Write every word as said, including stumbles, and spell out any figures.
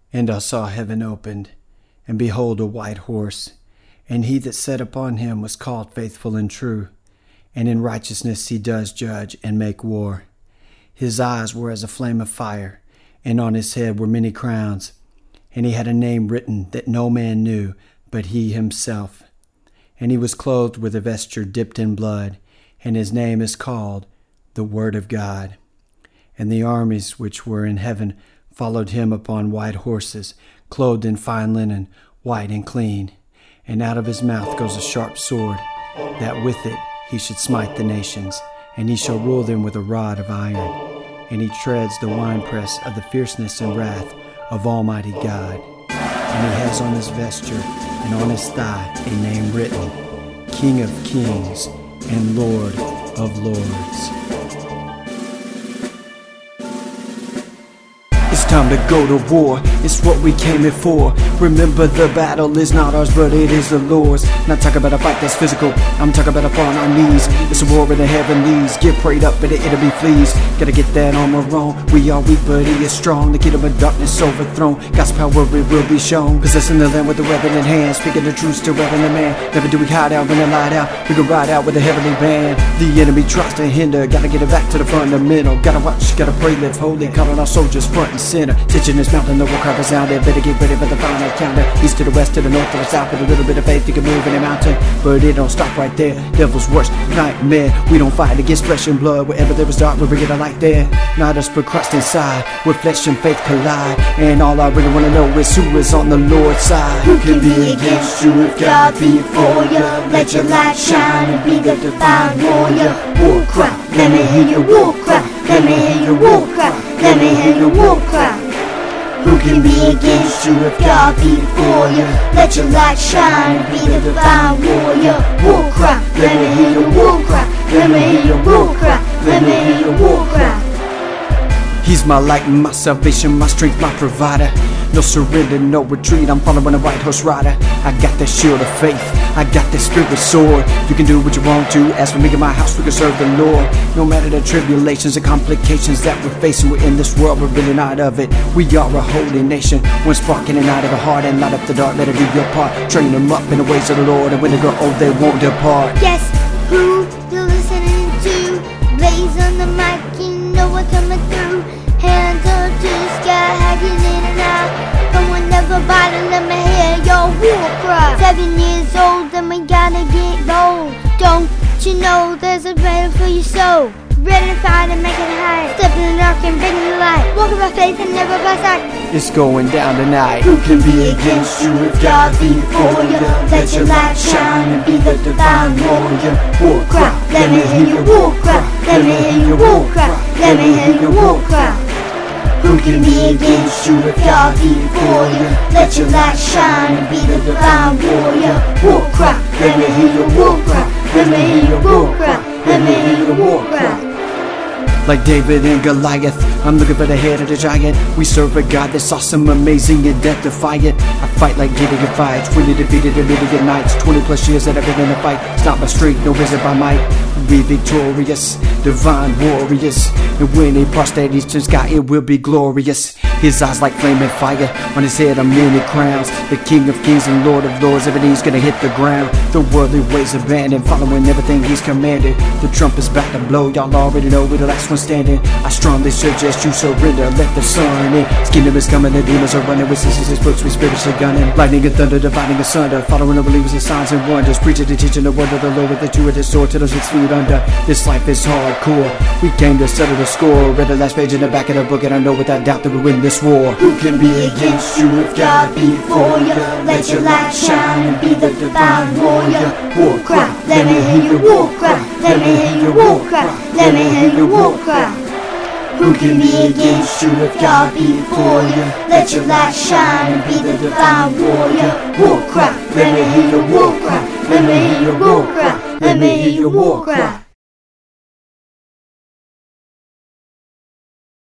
And I saw heaven opened, and behold a white horse, and he that sat upon him was called Faithful and True, and in righteousness he does judge and make war. His eyes were as a flame of fire, and on his head were many crowns, and he had a name written that no man knew but he himself. And he was clothed with a vesture dipped in blood, and his name is called the Word of God. And the armies which were in heaven followed him upon white horses, clothed in fine linen, white and clean. And out of his mouth goes a sharp sword, that with it he should smite the nations, and he shall rule them with a rod of iron. And he treads the winepress of the fierceness and wrath of Almighty God. And he has on his vesture and on his thigh a name written, King of Kings and Lord of Lords. It's time to go to war, it's what we came here for. Remember, the battle is not ours, but it is the Lord's. Not talking about a fight that's physical, I'm talking about up on our knees. It's a war in the heavenlies, get prayed up and the enemy flees. Gotta get that armor on, we are weak but he is strong. The kingdom of darkness overthrown, God's power it will be shown. Possessing the land with the weapon in hand, speaking the truth to reverend the man. Never do we hide out when the light out, we can ride out with a heavenly band. The enemy tries to hinder, gotta get it back to the fundamental. Gotta watch, gotta pray, live holy, calling our soldiers front and center. Teaching this mountain, the war cry resounded. Better get ready for the final counter. East to the west, to the north, to the south. With a little bit of faith, you can move in a mountain. But it don't stop right there. Devil's worst nightmare. We don't fight against flesh and blood. Wherever there is dark, we bring it a light there. Not us, but Christ inside, where flesh and faith collide. And all I really wanna know is who is on the Lord's side. Who can be against you if God be for you? Let your light shine and be the divine warrior. War cry, let me hear your war cry. Let me hear your war cry. Let me hear your war cry. Who can be against you if God be for you? Let your light shine and be the divine warrior. War cry, let me hear your war cry. Let me hear your war cry. Let me hear your war cry. He's my light and my salvation, my strength, my provider. No surrender, no retreat, I'm following a white horse rider. I got that shield of faith, I got that spirit sword. You can do what you want to, as for me and my house we can serve the Lord. No matter the tribulations and complications that we're facing, we're in this world, we're really not of it. We are a holy nation, one spark in and out of the heart. And light up the dark, let it do your part. Train them up in the ways of the Lord, and when they grow old they won't depart. Yes, who you listening to? Blaze on the mic, you know what's coming through. Hands up to the sky, hacking in and out. Come on, never bother, let me hear your war cry. Seven years old and we gotta get bold. Don't you know there's a battle for your soul? Ready to fight and make it high. Step in the dark and bring the light. Walking by faith and never by sight. It's going down tonight. Who can be against you if God be for you? Let your light shine and be the divine warrior. War cry, let me hear your war cry. Let me hear your war cry. Let me hear your war cry. Who can be against you if God be for you? Let your light shine and be the divine warrior. War cry, let me hear your war cry. Let me hear your war cry. Let me hear your war cry. Like David and Goliath, I'm looking for the head of the giant. We serve a God that's awesome, amazing, and death defiant. I fight like Gideon fights, twenty defeated a million nights. Twenty plus years that I've been in a fight. It's not by strength, no reason by might. We victorious, divine warriors. And when he prostrates to the sky, it will be glorious. His eyes like flaming fire, on his head are many crowns. The King of Kings and Lord of Lords, everything's gonna hit the ground. The worldly ways abandoned, following everything he's commanded. The trumpet's about to blow, y'all already know we're the last one standing. I strongly suggest you surrender, let the sun in. His kingdom is coming, the demons are running. With scissors, his books, we spiritually gunning. Lightning and thunder, dividing asunder. Following the believers and signs and wonders. Preaching and teaching the word of the Lord with the two-edged sword to those six feet under. This life is hardcore, we came to settle the score. Read the last page in the back of the book, and I know without doubt that we win this war. Who can be against you if God be for you? Let your light shine and be the divine warrior. War cry, let me hear your war cry. Let me hear your war cry. Let me hear your war cry. Who can be against you if God be for you? Let your light shine and be the divine warrior. War cry, let me hear your war cry. Let me hear your war cry. Let me hear your war cry.